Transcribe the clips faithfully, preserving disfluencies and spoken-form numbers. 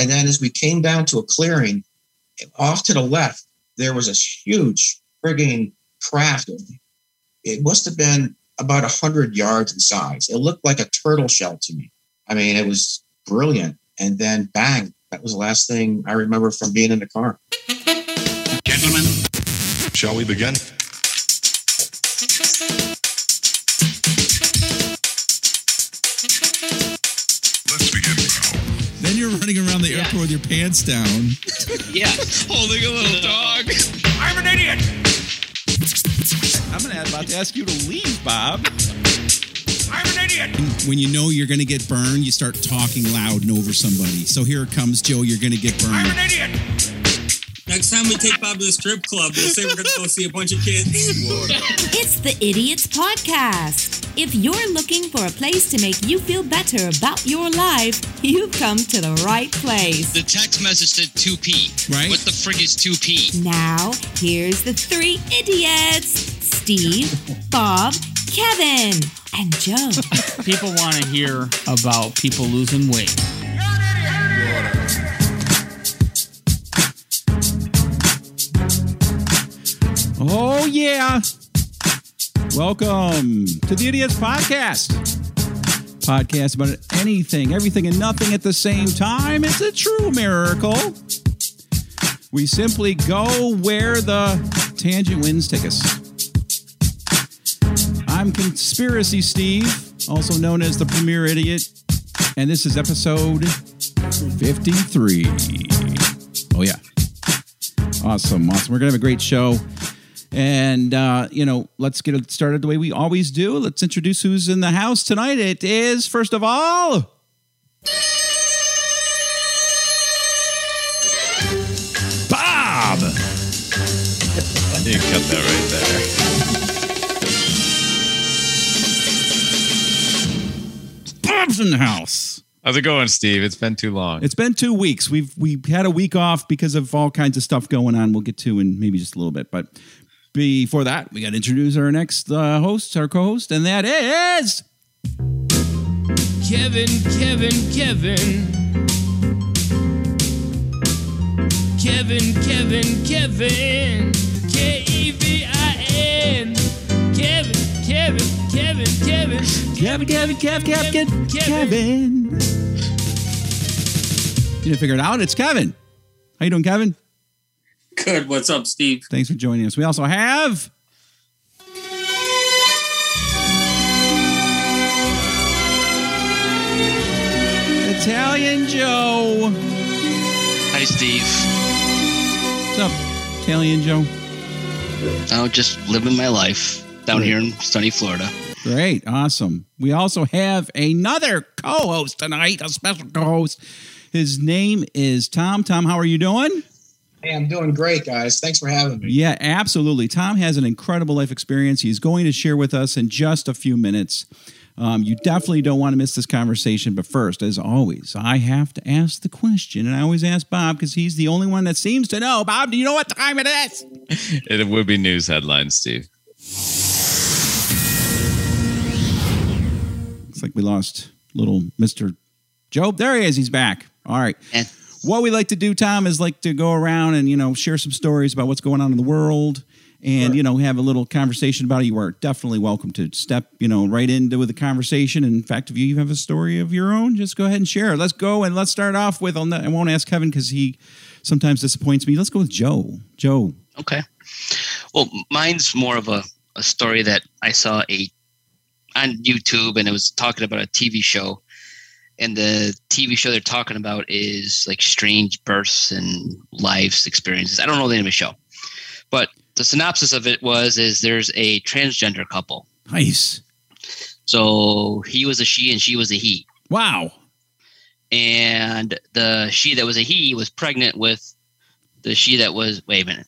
And then as we came down to a clearing, off to the left, there was this huge frigging craft. It must have been about one hundred yards in size. It looked like a turtle shell to me. I mean, it was brilliant. And then bang, that was the last thing I remember from being in the car. Gentlemen, shall we begin? Let's begin now. Then you're running around the Yeah. airport with your pants down. Yeah. Holding a little dog. I'm an idiot! I'm gonna about to ask you to leave, Bob. I'm an idiot! When you know you're gonna get burned, you start talking loud and over somebody. So here it comes, Joe. You're gonna get I'm burned. an idiot! Next time we take Bob to the strip club, we'll say we're going to go see a bunch of kids. It's the Idiots Podcast. If you're looking for a place to make you feel better about your life, you've come to the right place. The text message said two P. Right. What the frig is two P? Now, here's the three idiots. Steve, Bob, Kevin, and Joe. People want to hear about people losing weight. Oh yeah! Welcome to the Idiots Podcast. Podcast about anything, everything, and nothing at the same time. It's a true miracle. We simply go where the tangent winds take us. I'm Conspiracy Steve, also known as the Premier Idiot, and this is episode fifty-three. Oh yeah. Awesome, awesome. We're going to have a great show. And, uh, you know, let's get it started the way we always do. Let's introduce who's in the house tonight. It is, first of all, Bob. You cut that right there. Bob's in the house. How's it going, Steve? It's been too long. It's been two weeks. We've we had a week off because of all kinds of stuff going on. We'll get to in maybe just a little bit. But before that, we got to introduce our next uh, host, our co-host, and that is Kevin, Kevin, Kevin. Kevin, Kevin, Kevin. K E V I N. Kevin, Kevin, Kevin, Kevin. Kevin, Kevin, Kevin, Kevin, Kevin. You didn't figure it out? It's Kevin. How you doing, Kevin? Good. What's up, Steve? Thanks for joining us. We also have Italian Joe. Hi, Steve. What's up, Italian Joe? Oh, just living my life down Great. here in sunny Florida. Great. Awesome. We also have another co-host tonight, a special co-host. His name is Tom. Tom, how are you doing? Hey, I'm doing great, guys. Thanks for having me. Yeah, absolutely. Tom has an incredible life experience. He's going to share with us in just a few minutes. Um, you definitely don't want to miss this conversation. But first, as always, I have to ask the question. And I always ask Bob because he's the only one that seems to know. Bob, do you know what time it is? It would be news headlines, Steve. Looks like we lost little Mister Job. There he is. He's back. All right. And What we like to do, Tom, is like to go around and, you know, share some stories about what's going on in the world and, Sure. you know, have a little conversation about it. You are definitely welcome to step, you know, right into the conversation. In fact, if you have a story of your own, just go ahead and share it. Let's go and let's start off with, I'll not, I won't ask Kevin because he sometimes disappoints me. Let's go with Joe. Joe. okay. Well, mine's more of a, a story that I saw a on YouTube, and it was talking about a T V show. And the T V show they're talking about is like strange births and lives experiences. I don't know the name of the show, but the synopsis of it was, is there's a transgender couple. Nice. So he was a she and she was a he. Wow. And the she that was a he was pregnant with the she that was, wait a minute.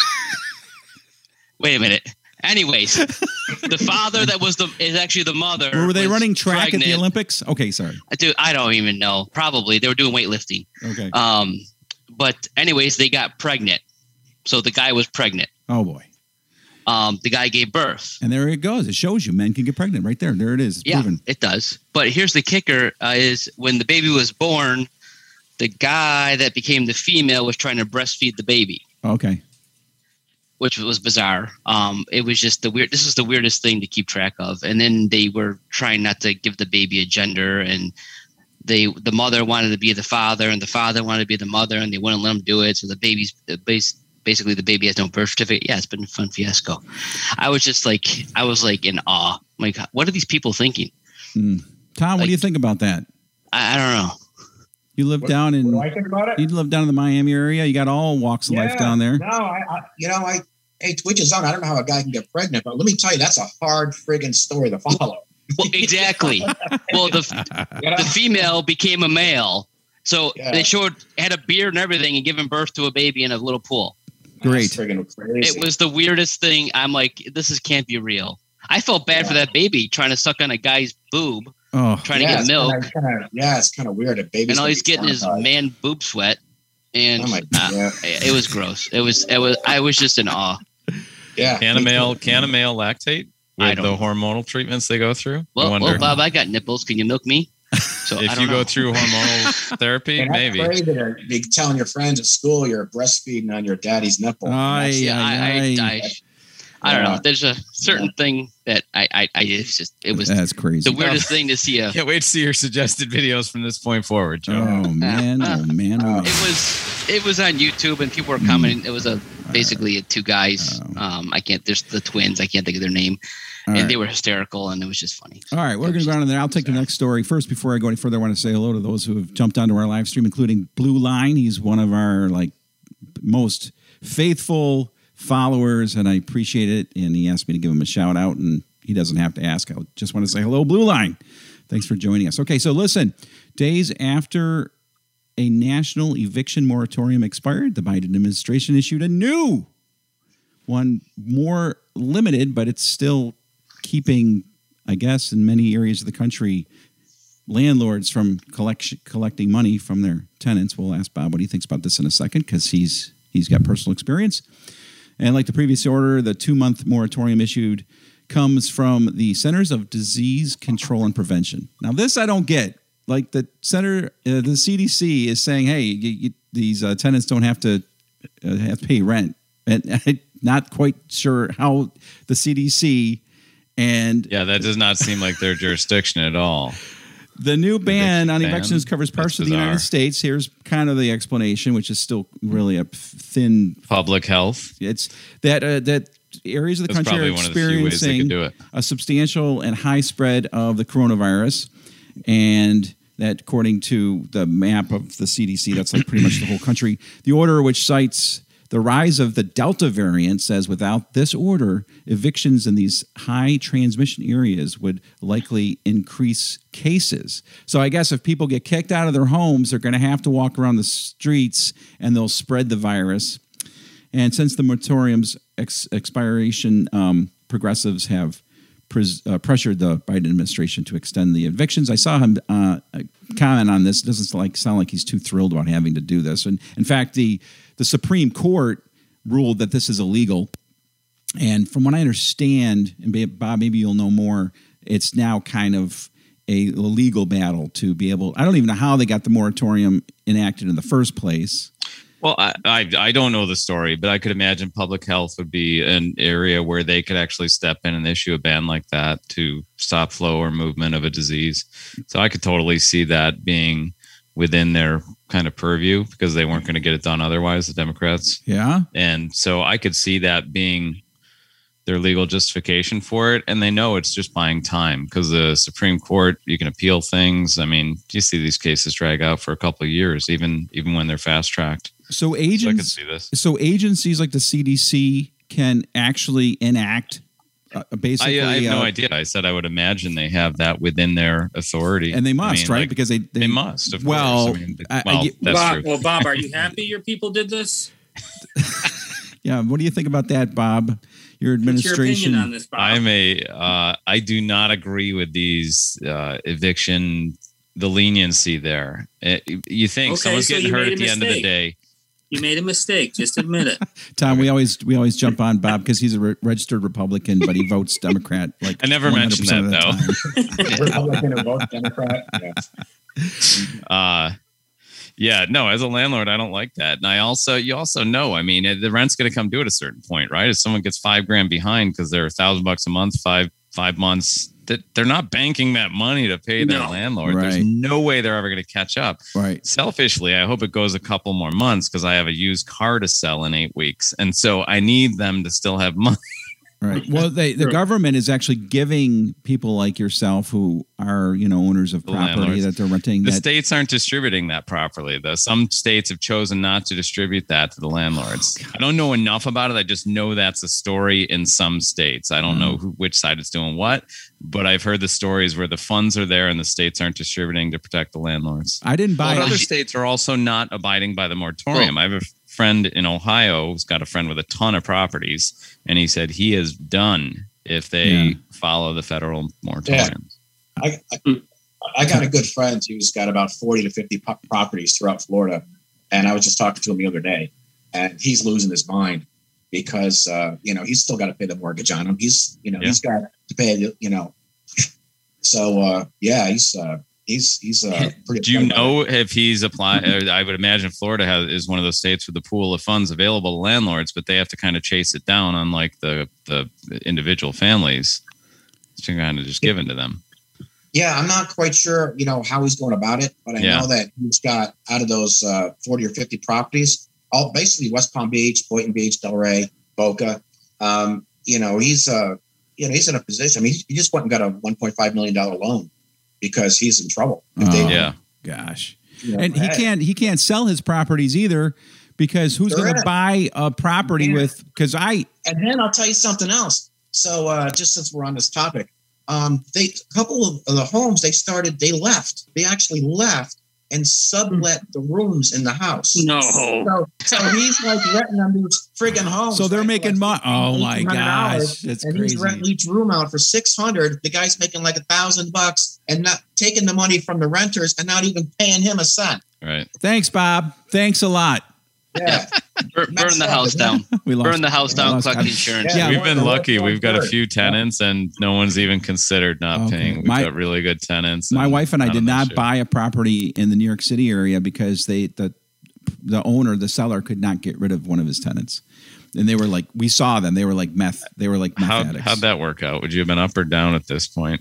wait a minute. Anyways, the father that was the is actually the mother. Were they was running track pregnant. at the Olympics? Okay, sorry. Dude, I don't even know. Probably they were doing weightlifting. Okay. Um, but anyways, they got pregnant. So the guy was pregnant. Oh, boy. Um, the guy gave birth. And there it goes. It shows you men can get pregnant right there. There it is. It's Yeah, proven. it does. But here's the kicker: uh, is when the baby was born, the guy that became the female was trying to breastfeed the baby. Okay. Which was bizarre. Um, it was just the weird. This is the weirdest thing to keep track of. And then they were trying not to give the baby a gender, and they the mother wanted to be the father, and the father wanted to be the mother, and they wouldn't let them do it. So the baby's base, basically the baby has no birth certificate. Yeah, it's been a fun fiasco. I was just like, I was like in awe. Like, what are these people thinking? Mm. Tom, Like- what do you think about that? I, I don't know. You live What- down in. What do I think about it? You live down in the Miami area. You got all walks of life down there. No, I, I you know, I hey, to each his own. I don't know how a guy can get pregnant, but let me tell you, that's a hard friggin' story to follow. Well, exactly. Well, the You know? the female became a male, so Yeah. they showed had a beard and everything, and given birth to a baby in a little pool. Great. That's friggin' crazy. It was the weirdest thing. I'm like, this is can't be real. I felt bad for that baby trying to suck on a guy's boob, Oh, trying yeah, to get it's milk, Kinda, kinda, yeah, it's kind of weird. A baby. and all he's getting is man boob sweat, and Oh my uh, God. it was gross. It was it was I was just in awe. Yeah. Can a male can a male lactate I with don't the know. hormonal treatments they go through? I Well, wonder. well, Bob, I got nipples. Can you milk me? So I if don't you know. go through hormonal therapy, And maybe. that's crazy to be telling your friends at school you're breastfeeding on your daddy's nipple. Aye, That's- Yeah, I, aye, I, aye. I, I don't know. Yeah. There's a certain thing that I, I, I it's just it was That's crazy. the weirdest thing to see. A, Can't wait to see your suggested videos from this point forward, Joe. Oh man! Oh man! Oh, man. it was it was on YouTube, and people were commenting. It was a basically two guys. Um, I can't. There's the twins. I can't think of their name, All and right. they were hysterical, and it was just funny. All right, we're going to go on in there. I'll take the next story. First, before I go any further, I want to say hello to those who have jumped onto our live stream, including Blue Line. He's one of our like most faithful followers, and I appreciate it. And he asked me to give him a shout out, and he doesn't have to ask. I just want to say hello, Blue Line. Thanks for joining us. Okay, so listen, days after a national eviction moratorium expired, the Biden administration issued a new one, more limited, but it's still keeping, I guess, in many areas of the country, landlords from collection, collecting money from their tenants. We'll ask Bob what he thinks about this in a second because he's he's got personal experience. And like the previous order, the two-month moratorium issued comes from the Centers of Disease Control and Prevention. Now, this I don't get. Like the center, uh, the C D C is saying, hey, you, you, these uh, tenants don't have to uh, have to pay rent. And I'm not quite sure how the C D C and Yeah, that does not seem like their jurisdiction at all. the new ban on ban? evictions covers parts That's of the United bizarre. States. Here's kind of the explanation, which is still really a thin. Public health. It's that uh, that areas of the That's country are probably one of the few ways they experiencing could do it. a substantial and high spread of the coronavirus, and that according to the map of the C D C, that's like pretty much the whole country. The order, which cites the rise of the Delta variant, says without this order, evictions in these high transmission areas would likely increase cases. So I guess if people get kicked out of their homes, they're going to have to walk around the streets and they'll spread the virus. And since the moratorium's ex- expiration, um, progressives have pres- uh, pressured the Biden administration to extend the evictions. I saw him uh, comment on this. It doesn't like sound like he's too thrilled about having to do this. And in fact, the the Supreme Court ruled that this is illegal. And from what I understand, and Bob, maybe you'll know more, it's now kind of a legal battle to be able. I don't even know how they got the moratorium enacted in the first place. Well, I, I I don't know the story, but I could imagine public health would be an area where they could actually step in and issue a ban like that to stop flow or movement of a disease. So I could totally see that being within their kind of purview because they weren't going to get it done otherwise, the Democrats. Yeah. And so I could see that being their legal justification for it. And they know it's just buying time because the Supreme Court, you can appeal things. I mean, you see these cases drag out for a couple of years, even even when they're fast tracked. So So I could agents, see this. so agencies like the C D C can actually enact uh, basically. I, I have no uh, idea. I said I would imagine they have that within their authority, and they must, I mean, right? like, because they they, they must. Of well, course. I mean, I- I well, get- that's Bob, true. well, Bob, are you happy your people did this? yeah. What do you think about that, Bob? Your What's your administration. opinion on this, Bob? I'm a. Uh, I do not agree with these uh, eviction, the leniency there. It, you think Okay, someone's so getting you hurt made at a the end of the mistake. day? You made a mistake. Just admit it. Tom, we always we always jump on Bob because he's a re- registered Republican, but he votes Democrat. Like I never mentioned one hundred that, percent of the time. Republican and vote Democrat. Yeah. Uh, Yeah, no, as a landlord, I don't like that. And I also, you also know, I mean, the rent's going to come due at a certain point, right? If someone gets five grand behind because they're a thousand bucks a month, five, five months, that they're not banking that money to pay their No. landlord. Right. There's no way they're ever going to catch up. Right. Selfishly, I hope it goes a couple more months because I have a used car to sell in eight weeks. And so I need them to still have money. Right. Well, they, the Sure. government is actually giving people like yourself who are, you know, owners of The property landlords. that they're renting. The that, states aren't distributing that properly. Though some states have chosen not to distribute that to the landlords. Oh, I don't know enough about it. I just know that's a story in some states. I don't know who, which side is doing what, but I've heard the stories where the funds are there and the states aren't distributing to protect the landlords. I didn't buy But it. other states are also not abiding by the moratorium. I have a friend in Ohio who's got a friend with a ton of properties, and he said he is done if they Yeah. follow the federal moratorium. I, I, I got a good friend who's got about forty to fifty po- properties throughout Florida. And I was just talking to him the other day, and he's losing his mind because, uh, you know, he's still got to pay the mortgage on him. He's, you know, Yeah. he's got to pay, you know. So, uh, yeah, he's, uh, he's, he's, uh, pretty. Do you upset about know it. if he's applying? I would imagine Florida has, is one of those states with the pool of funds available to landlords, but they have to kind of chase it down, unlike the the individual families. It's kind of just given to them. Yeah, I'm not quite sure, you know, how he's going about it, but I Yeah. know that he's got out of those uh, forty or fifty properties, all basically West Palm Beach, Boynton Beach, Delray, Boca. Um, you know, he's uh, you know, he's in a position. I mean, he just went and got a one point five million dollar loan because he's in trouble. If they- Oh, Yeah. Gosh. you know, And he hey, can't he can't sell his properties either because who's going to Correct. buy a property Yeah. with? Because I And then I'll tell you something else. So uh, just since we're on this topic, um, they a couple of the homes they started, they left. They actually left and sublet the rooms in the house. No. So, so he's like renting them these friggin' homes. so they're right, making for money. like Oh my eighteen hundred dollars, gosh, that's and crazy. he's renting each room out for six hundred. The guy's making like a thousand bucks and not taking the money from the renters and not even paying him a cent. Right. Thanks, Bob. Thanks a lot. Yeah, Burn, burn the house down. We lost. Burn the house we down. lost- Collect the insurance. Yeah. We've been well, lucky. well, We've got a good. few tenants, and no one's even considered not Okay. paying. We've My- got really good tenants. My and wife and I not did an not issue. buy a property in the New York City area because they the the owner, the seller, could not get rid of one of his tenants, and they were like, we saw them. They were like meth. They were like meth How, addicts. how'd that work out? Would you have been up or down at this point?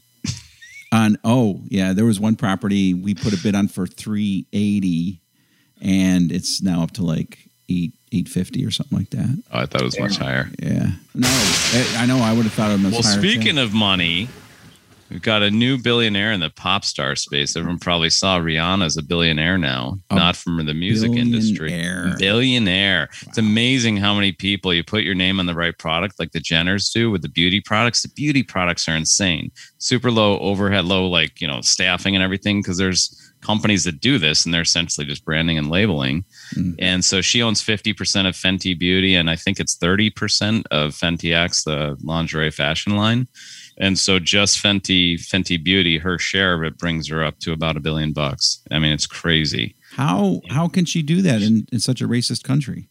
On oh yeah, there was one property we put a bid on for three eighty, and it's now up to like eight eight fifty or something like that. Oh, I thought it was much higher. Yeah, no, I, I know. I would have thought it was Well, higher. speaking too. of money, we've got a new billionaire in the pop star space. Everyone probably saw Rihanna's a billionaire now, A not from the music industry. billionaire. Billionaire. It's amazing how many people you put your name on the right product, like the Jenners do with the beauty products. The beauty products are insane. Super low overhead, low like you know staffing and everything because there's companies that do this and they're essentially just branding and labeling. Mm. And so she owns fifty percent of Fenty Beauty, and I think it's thirty percent of Fenty X, the lingerie fashion line. And so just Fenty Fenty Beauty, her share of it brings her up to about a billion bucks. I mean, it's crazy. How how can she do that in, in such a racist country?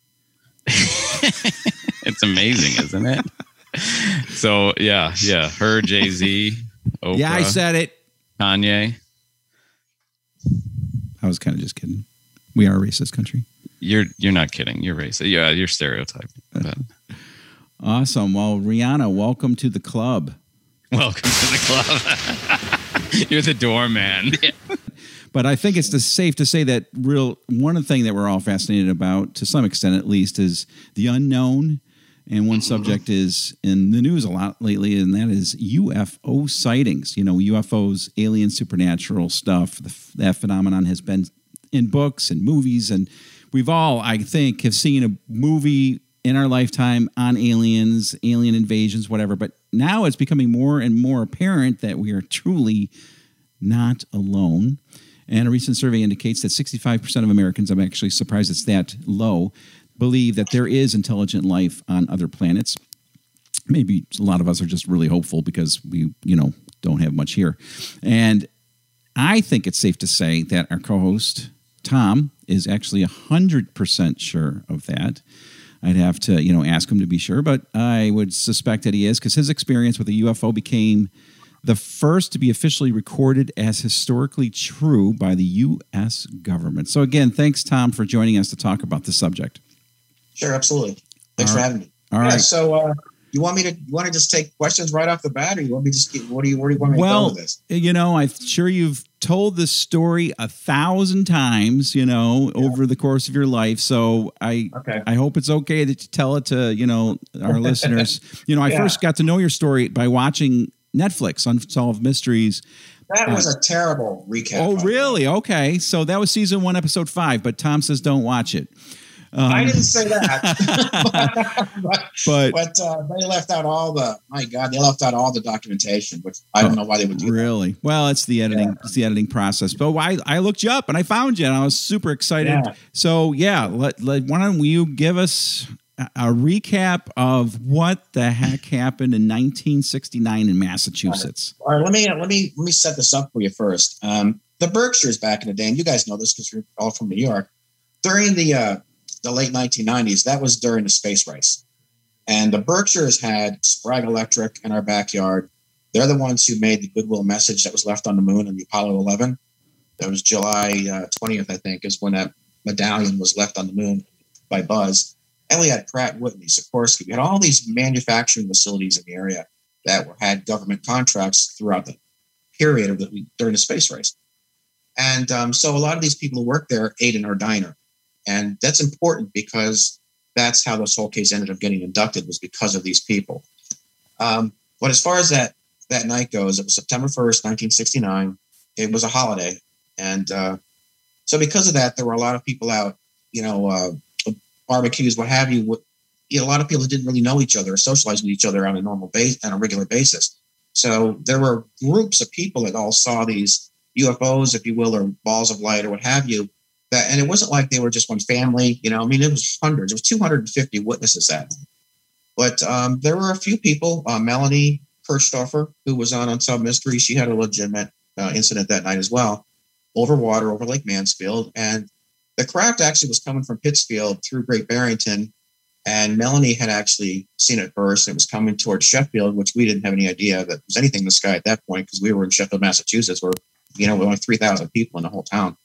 It's amazing, isn't it? So yeah, yeah. Her, Jay-Z, Oprah, Yeah, I said it. Kanye. I was kind of just kidding. We are a racist country. You're you're not kidding. You're racist. Yeah, you're stereotyping. But Awesome. Well, Rihanna, welcome to the club. welcome to the club. You're the doorman. But I think it's the, safe to say that real one thing that we're all fascinated about, to some extent at least, is the unknown. And one subject is in the news a lot lately, and that is U F O sightings. You know, U F Os, alien, supernatural stuff. The, that phenomenon has been in books and movies, and we've all, I think, have seen a movie in our lifetime on aliens, alien invasions, whatever. But now it's becoming more and more apparent that we are truly not alone. And a recent survey indicates that sixty-five percent of Americans, I'm actually surprised it's that low, believe that there is intelligent life on other planets. Maybe a lot of us are just really hopeful because we, you know, don't have much here. And I think it's safe to say that our co-host, Tom, is actually one hundred percent sure of that. I'd have to, you know, ask him to be sure, but I would suspect that he is because his experience with a U F O became the first to be officially recorded as historically true by the U S government. So again, thanks, Tom, for joining us to talk about this subject. Sure, absolutely. Thanks All for right. having me. All yeah, right. So, uh, you want me to you want to just take questions right off the bat, or you want me to just keep, what do you where do you want me Well, to go with this? you know, I'm sure you've told this story a thousand times, you know, yeah. over the course of your life. So I okay. I hope it's okay that you tell it to, you know, our listeners. You know, I yeah. first got to know your story by watching Netflix, Unsolved Mysteries. That was uh, a terrible recap. Oh, really? Okay. So that was season one, episode five, but Tom says don't watch it. Um, I didn't say that, but but, but uh, they left out all the. My God, they left out all the documentation, which I don't know why they would do. Really? That. Well, it's the editing. Yeah. It's the editing process. But I, I looked you up and I found you, and I was super excited. Yeah. So yeah, let, let why don't you give us a, a recap of what the heck happened in nineteen sixty-nine in Massachusetts? All right. All right, let me let me let me set this up for you first. Um, the Berkshires back in the day, and you guys know this because you're all from New York. During the uh, the late nineteen nineties, that was during the space race. And the Berkshires had Sprague Electric in our backyard. They're the ones who made the goodwill message that was left on the moon in the Apollo eleven. That was July uh, twentieth, I think, is when that medallion was left on the moon by Buzz. And we had Pratt & Whitney, Sikorsky. We had all these manufacturing facilities in the area that were, had government contracts throughout the period of the, during the space race. And um, so a lot of these people who worked there ate in our diner. And that's important because that's how this whole case ended up getting inducted, was because of these people. Um, but as far as that that night goes, it was September first, nineteen sixty-nine. It was a holiday. And uh, so because of that, there were a lot of people out, you know, uh, barbecues, what have you. You know, a lot of people that didn't really know each other or socialize with each other on a normal base, on a regular basis. So there were groups of people that all saw these U F Os, if you will, or balls of light or what have you. That, and it wasn't like they were just one family, you know, I mean, it was hundreds. It was two hundred fifty witnesses that night. But um, there were a few people, uh, Melanie Kirchstoffer, who was on Unsolved Mysteries. She had a legitimate uh, incident that night as well, over water, over Lake Mansfield. And the craft actually was coming from Pittsfield through Great Barrington. And Melanie had actually seen it first. It was coming towards Sheffield, which we didn't have any idea that there was anything in the sky at that point, because we were in Sheffield, Massachusetts, where, you know, we only three thousand people in the whole town.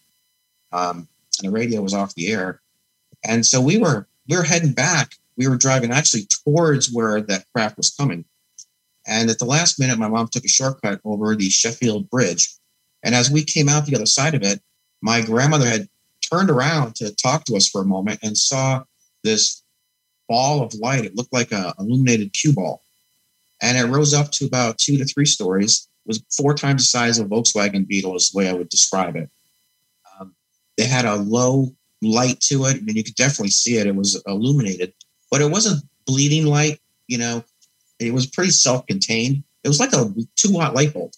Um, and the radio was off the air. And so we were we were heading back. We were driving actually towards where that craft was coming. And at the last minute, my mom took a shortcut over the Sheffield Bridge. And as we came out the other side of it, my grandmother had turned around to talk to us for a moment and saw this ball of light. It looked like a illuminated cue ball. And it rose up to about two to three stories. It was four times the size of a Volkswagen Beetle is the way I would describe it. Um, they had a low light to it. I mean, you could definitely see it. It was illuminated, but it wasn't bleeding light. You know, it was pretty self-contained. It was like a two-watt light bulb.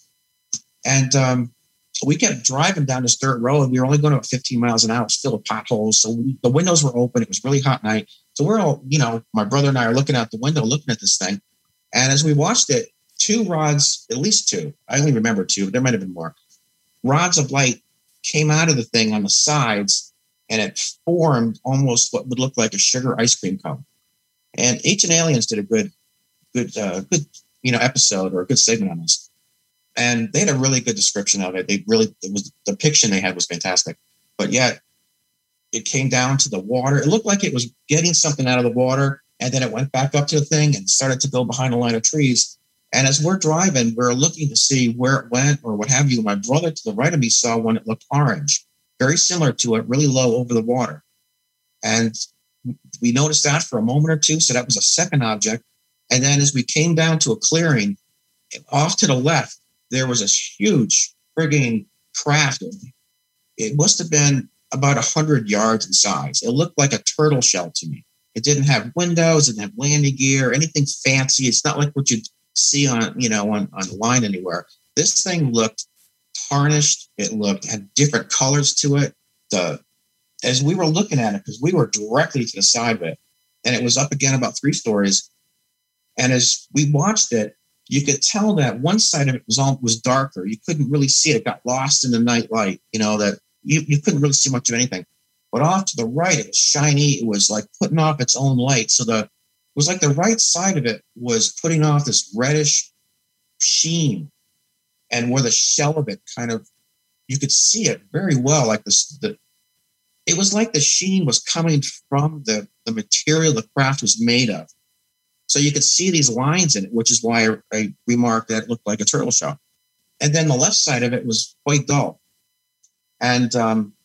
And um, so we kept driving down this dirt road. We were only going about fifteen miles an hour. It was filled with potholes. So we, the windows were open. It was really hot night. So we're all, you know, my brother and I are looking out the window, looking at this thing. And as we watched it, two rods, at least two, I only remember two, but there might have been more, rods of light came out of the thing on the sides, and it formed almost what would look like a sugar ice cream cone. And Ancient Aliens did a good, good, uh, good, you know, episode or a good segment on this. And they had a really good description of it. They really, it was, the depiction they had was fantastic. But yet, it came down to the water. It looked like it was getting something out of the water, and then it went back up to the thing and started to go behind a line of trees. And as we're driving, we're looking to see where it went or what have you. My brother to the right of me saw one that looked orange, very similar to it, really low over the water. And we noticed that for a moment or two. So that was a second object. And then as we came down to a clearing, off to the left, there was this huge frigging craft. It must have been about one hundred yards in size. It looked like a turtle shell to me. It didn't have windows, it didn't have landing gear, anything fancy. It's not like what you'd see on, you know, on, on the line anywhere. This thing looked tarnished. It looked, had different colors to it. The, as we were looking at it, because we were directly to the side of it, and it was up again about three stories. And as we watched it, you could tell that one side of it was all was darker. You couldn't really see it. It got lost in the night light, you know, that you, you couldn't really see much of anything. But off to the right, it was shiny. It was like putting off its own light. So the it was like the right side of it was putting off this reddish sheen. and where the shell of it kind of, you could see it very well. Like this, the, it was like the sheen was coming from the, the material the craft was made of. So you could see these lines in it, which is why I, I remarked that it looked like a turtle shell. And then the left side of it was quite dull. And um,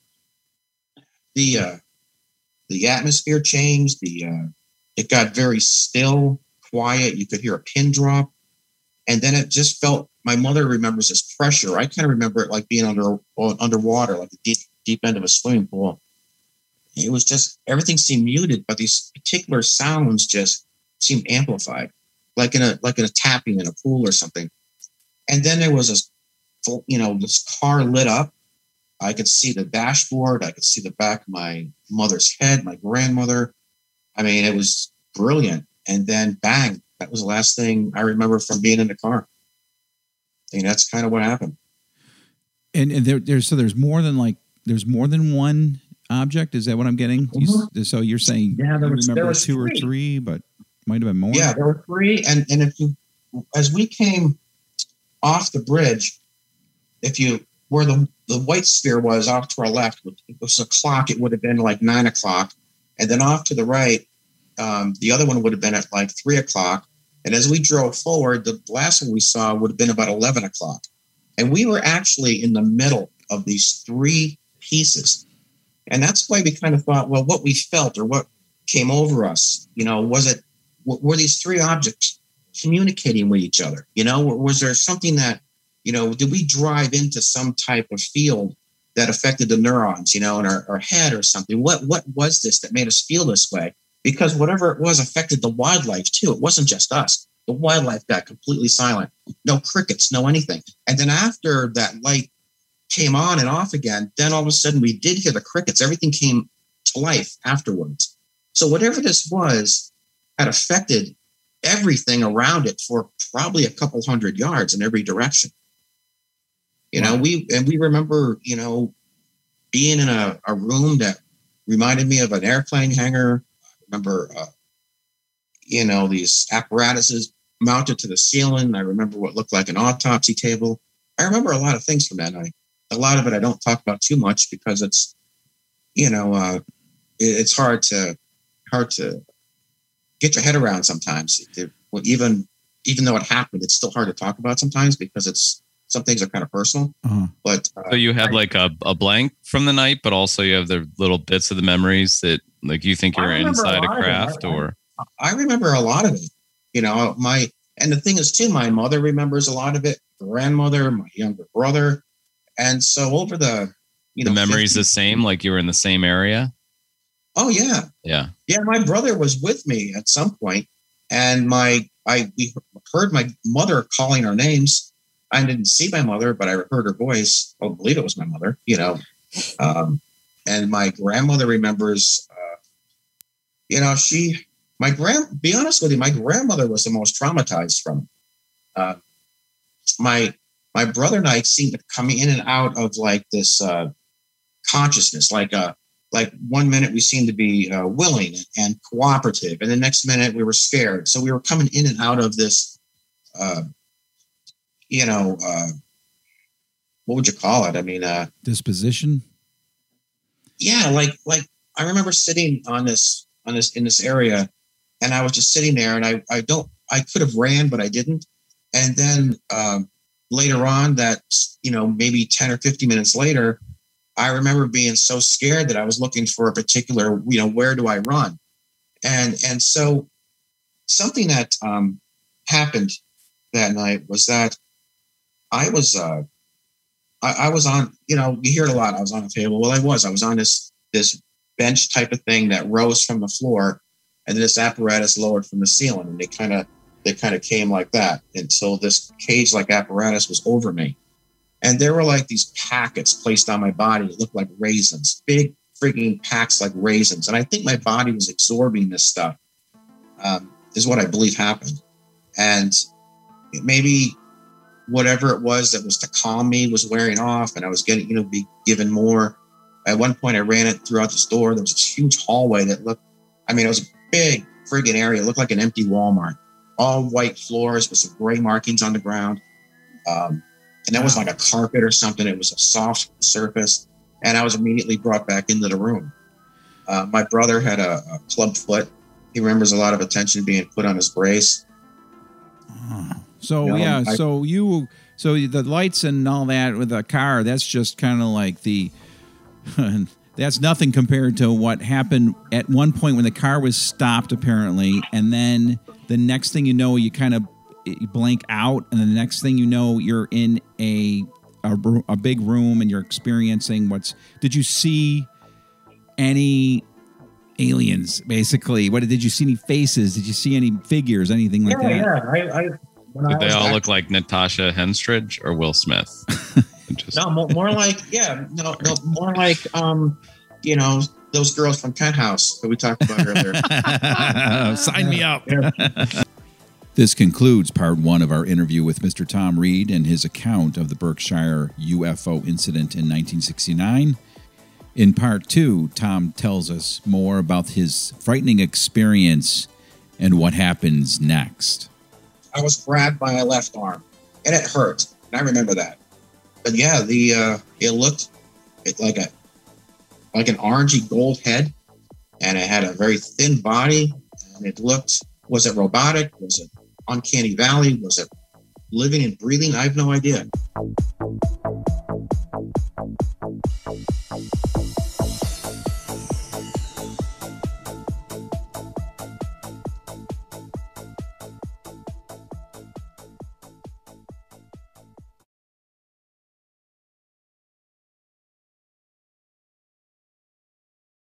the uh, the atmosphere changed. The uh, it got very still, quiet. You could hear a pin drop. And then it just felt, my mother remembers this pressure. I kind of remember it like being under underwater, like the deep, deep end of a swimming pool. It was just, everything seemed muted, but these particular sounds just seemed amplified, like in a like in a tapping in a pool or something. And then there was this, you know, this car lit up. I could see the dashboard. I could see the back of my mother's head, my grandmother. I mean, it was brilliant. And then bang, that was the last thing I remember from being in the car. And that's kind of what happened. And, and there, there's so there's more than like there's more than one object. Is that what I'm getting? Mm-hmm. You, so you're saying yeah, there you was, remember there was two three. or three, but might have been more. Yeah, there were three. And and if you, as we came off the bridge, if you where the the white sphere was off to our left, it was a clock. It would have been like nine o'clock, and then off to the right, um, the other one would have been at like three o'clock. And as we drove forward, the last one we saw would have been about eleven o'clock. And we were actually in the middle of these three pieces. And that's why we kind of thought, well, what we felt or what came over us, you know, was it, were these three objects communicating with each other? You know, was there something that, you know, did we drive into some type of field that affected the neurons, you know, in our, our head or something? What, what was this that made us feel this way? Because whatever it was affected the wildlife too. It wasn't just us. The wildlife got completely silent. No crickets, no anything. And then after that light came on and off again, then all of a sudden we did hear the crickets. Everything came to life afterwards. So whatever this was had affected everything around it for probably a couple hundred yards in every direction. You know, we, and we remember, you know, being in a, a room that reminded me of an airplane hangar. Remember, uh, you know, these apparatuses mounted to the ceiling. I remember what looked like an autopsy table. I remember a lot of things from that night. A lot of it I don't talk about too much because it's, you know, uh, it, it's hard to hard to get your head around sometimes. It, well, even even though it happened, it's still hard to talk about sometimes because it's some things are kind of personal. Uh-huh. But uh, so you have I, like a, a blank from the night, but also you have the little bits of the memories that like you think you're inside a, a craft I, or I remember a lot of it, you know, my, and the thing is too, my mother remembers a lot of it, grandmother, my younger brother. And so over the, you know, the memory's fifty the same, like you were in the same area. Oh yeah. Yeah. Yeah. My brother was with me at some point and my, I, we heard my mother calling our names. I didn't see my mother, but I heard her voice. I believe it was my mother, you know. Um, and my grandmother remembers, uh, you know, she, my grand, be honest with you, my grandmother was the most traumatized from it. Uh, my, my brother and I seemed to come in and out of like this uh, consciousness, like uh, like one minute we seemed to be uh, willing and cooperative, and the next minute we were scared. So we were coming in and out of this, uh, you know, uh, what would you call it? I mean, uh, disposition. Yeah, like like I remember sitting on this on this in this area, and I was just sitting there, and I I don't I could have ran, but I didn't. And then um, later on, that you know maybe ten or fifteen minutes later, I remember being so scared that I was looking for a particular you know where do I run, and and so something that um, happened that night was that I was. Uh, I, I was on, you know, you hear it a lot. I was on a table. Well, I was. I was on this this bench type of thing that rose from the floor, and then this apparatus lowered from the ceiling, and they kind of they kind of came like that. And so this cage-like apparatus was over me, and there were like these packets placed on my body that looked like raisins, big freaking packs like raisins. And I think my body was absorbing this stuff. Um, is what I believe happened, and maybe. Whatever it was that was to calm me was wearing off, and I was getting, you know, be given more. At one point, I ran it throughout this door. There was this huge hallway that looked, I mean, it was a big friggin' area. It looked like an empty Walmart. All white floors with some gray markings on the ground. Um, and that was like a carpet or something. It was a soft surface, and I was immediately brought back into the room. Uh, my brother had a, a club foot. He remembers a lot of attention being put on his brace. Oh. So You know, yeah, I- so you, so the lights and all that with the car, that's just kind of like the, that's nothing compared to what happened at one point when the car was stopped apparently, and then the next thing you know, you kind of you blank out, and the next thing you know, you're in a a, ro- a big room and you're experiencing what's. Did you see any aliens? Basically, what did you see? Any faces? Did you see any figures? Anything like yeah, that? yeah. I, I, when I Did they was all back- look like Natasha Henstridge or Will Smith? Just, No, more, more like yeah, no, no, more like um, you know, those girls from Penthouse that we talked about earlier. Sign me up. This concludes part one of our interview with Mister Tom Reed and his account of the Berkshire U F O incident in nineteen sixty-nine. In part two, Tom tells us more about his frightening experience and what happens next. I was grabbed by my left arm, and it hurt. And I remember that. But yeah, the uh, it looked it like a like an orangey gold head, and it had a very thin body. And it looked, was it robotic? Was it uncanny valley? Was it living and breathing? I have no idea.